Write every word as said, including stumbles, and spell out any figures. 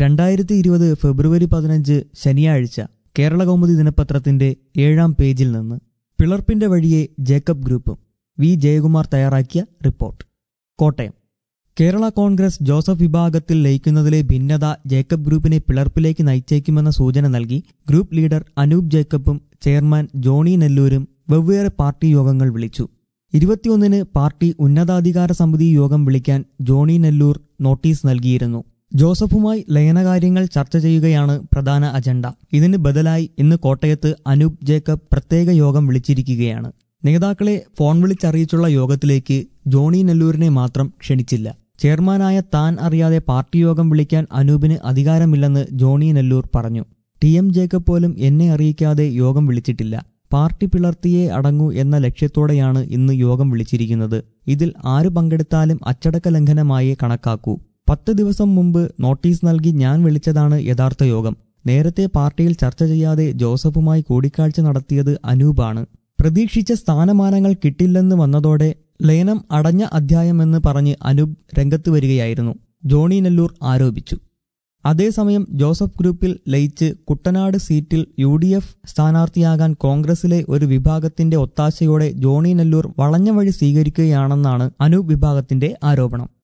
രണ്ടായിരത്തി ഇരുപത് ഫെബ്രുവരി പതിനഞ്ച് ശനിയാഴ്ച കേരളകൗമുദി ദിനപത്രത്തിന്റെ ഏഴാം പേജിൽ നിന്ന് പിളർപ്പിന്റെ വഴിയെ ജേക്കബ് ഗ്രൂപ്പും വി ജയകുമാർ തയ്യാറാക്കിയ റിപ്പോർട്ട്. കോട്ടയം. കേരള കോൺഗ്രസ് ജോസഫ് വിഭാഗത്തിൽ ലയിക്കുന്നതിലെ ഭിന്നത ജേക്കബ് ഗ്രൂപ്പിനെ പിളർപ്പിലേക്ക് നയിച്ചേക്കുമെന്ന സൂചന നൽകി ഗ്രൂപ്പ് ലീഡർ അനൂപ് ജേക്കബും ചെയർമാൻ ജോണി നെല്ലൂരും വെവ്വേറെ പാർട്ടി യോഗങ്ങൾ വിളിച്ചു. ഇരുപത്തിയൊന്നിന് പാർട്ടി ഉന്നതാധികാര സമിതി യോഗം വിളിക്കാൻ ജോണി നെല്ലൂർ നോട്ടീസ് നൽകിയിരുന്നു. ജോസഫുമായി ലയനകാര്യങ്ങൾ ചർച്ച ചെയ്യുകയാണ് പ്രധാന അജണ്ട. ഇതിന് ബദലായി ഇന്ന് കോട്ടയത്ത് അനൂപ് ജേക്കബ് പ്രത്യേക യോഗം വിളിച്ചിരിക്കുകയാണ്. നേതാക്കളെ ഫോൺ വിളിച്ചറിയിച്ചുള്ള യോഗത്തിലേക്ക് ജോണി നെല്ലൂരിനെ മാത്രം ക്ഷണിച്ചില്ല. ചെയർമാനായ താൻ അറിയാതെ പാർട്ടി യോഗം വിളിക്കാൻ അനൂപിന് അധികാരമില്ലെന്ന് ജോണി നെല്ലൂർ പറഞ്ഞു. ടി എം ജേക്കബ് പോലും എന്നെ അറിയിക്കാതെ യോഗം വിളിച്ചിട്ടില്ല. പാർട്ടി പിളർത്തിയേ അടങ്ങൂ എന്ന ലക്ഷ്യത്തോടെയാണ് ഇന്ന് യോഗം വിളിച്ചിരിക്കുന്നത്. ഇതിൽ ആര് പങ്കെടുത്താലും അച്ചടക്ക ലംഘനമായേ കണക്കാക്കൂ. പത്ത് ദിവസം മുമ്പ് നോട്ടീസ് നൽകി ഞാൻ വിളിച്ചതാണ് യഥാർത്ഥ യോഗം. നേരത്തെ പാർട്ടിയിൽ ചർച്ച ചെയ്യാതെ ജോസഫുമായി കൂടിക്കാഴ്ച നടത്തിയത് അനൂപാണ്. പ്രതീക്ഷിച്ച സ്ഥാനമാനങ്ങൾ കിട്ടില്ലെന്ന് വന്നതോടെ ലയനം അടഞ്ഞ അധ്യായമെന്ന് പറഞ്ഞ് അനൂപ് രംഗത്ത് വരികയായിരുന്നു, ജോണി നെല്ലൂർ ആരോപിച്ചു. അതേസമയം ജോസഫ് ഗ്രൂപ്പിൽ ലയിച്ച് കുട്ടനാട് സീറ്റിൽ യു ഡി എഫ് സ്ഥാനാർത്ഥിയാകാൻ കോൺഗ്രസിലെ ഒരു വിഭാഗത്തിന്റെ ഒത്താശയോടെ ജോണി നെല്ലൂർ വളഞ്ഞ വഴി സ്വീകരിക്കുകയാണെന്നാണ് അനൂപ് വിഭാഗത്തിന്റെ ആരോപണം.